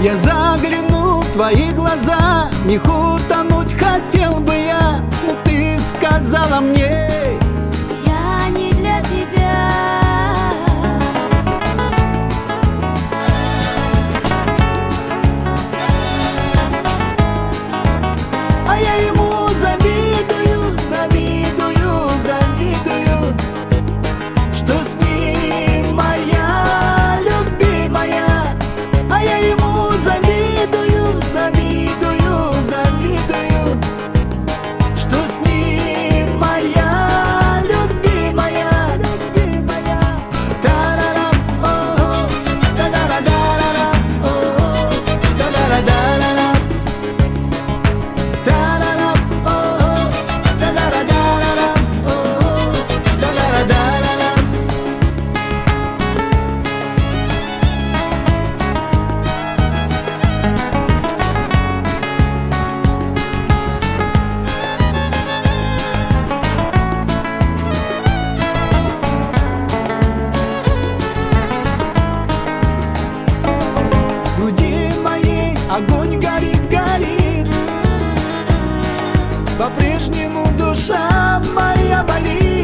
Я загляну в твои глаза, в них утонуть хотел бы я, но ты сказала мне: я не для тебя. А я ему завидую, завидую, завидую, что с ним моя любимая. А я ему завидую, завидую, завидую, что с ним моя любимая, любимая. Тарарам, о-о, да-да-да-да-да, о-о, да-да-да-да-да. Тарарам, о-о, да-да-да-да-да, о-о, да-да-да-да-да. В груди моей огонь горит, горит, по-прежнему душа моя болит.